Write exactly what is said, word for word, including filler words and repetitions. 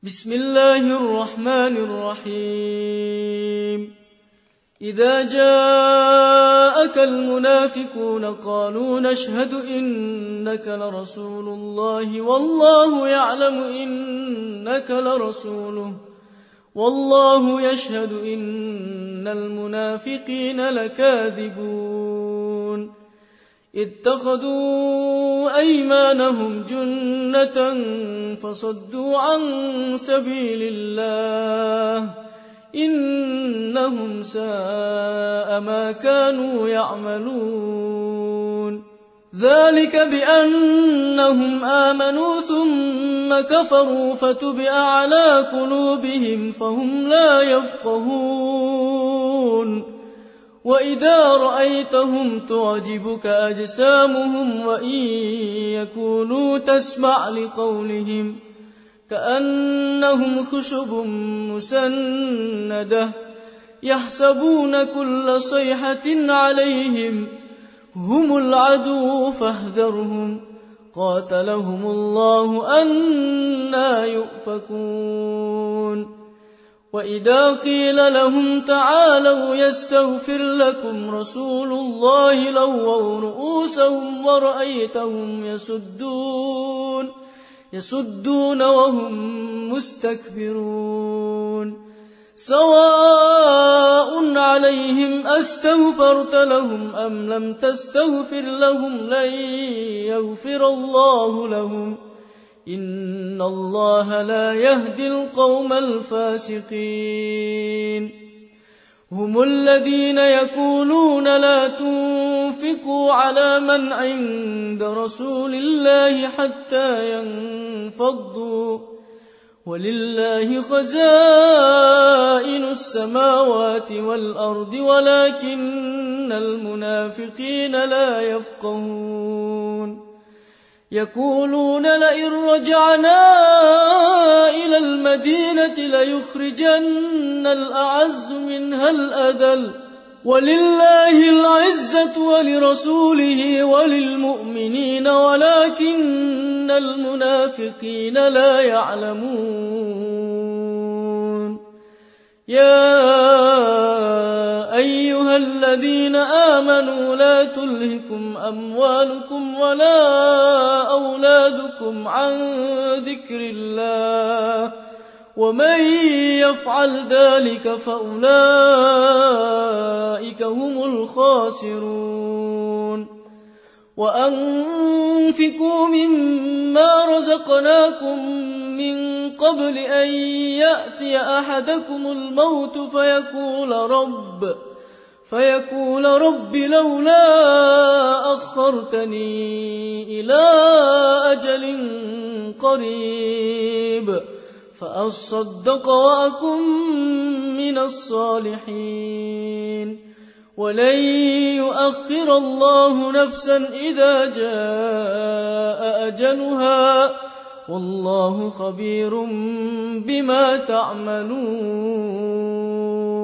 بسم الله الرحمن الرحيم إذا جاءك المنافقون قالوا نشهد إنك لرسول الله والله يعلم إنك لرسوله والله يشهد إن المنافقين لكاذبون اتخذوا أيمانهم جنة فصدوا عن سبيل الله إنهم ساء ما كانوا يعملون ذلك بأنهم آمنوا ثم كفروا فتبع على قلوبهم فهم لا يفقهون وإذا رأيتهم تعجبك أجسامهم وإن يكونوا تسمع لقولهم كأنهم خشب مسندة يحسبون كل صيحة عليهم هم العدو فاحذرهم قاتلهم الله أنى يؤفكون وإذا قيل لهم تعالوا يستغفر لكم رسول الله لووا رؤوسهم ورأيتهم يسدون يسدون وهم مستكبرون سواء عليهم أستغفرت لهم أم لم تستغفر لهم لن يغفر الله لهم إن الله لا يهدي القوم الفاسقين هم الذين يقولون لا تنفقوا على من عند رسول الله حتى ينفضوا ولله خزائن السماوات والأرض ولكن المنافقين لا يفقهون يقولون لئن رجعنا إلى المدينة ليخرجن الأعز منها الأذل ولله العزة ولرسوله وللمؤمنين ولكن المنافقين لا يعلمون يا أيها الذين آمنوا لا تلهكم أموالكم ولا أولادكم عن ذكر الله ومن يفعل ذلك فأولئك هم الخاسرون وأنفقوا مما رزقناكم من قبل أن يأتي أحدكم الموت فيقول رب فيقول رب لولا أخرتني إلى أجل قريب فأصدق وأكن من الصالحين ولن يؤخر الله نفسا إذا جاء أجلها والله خبير بما تعملون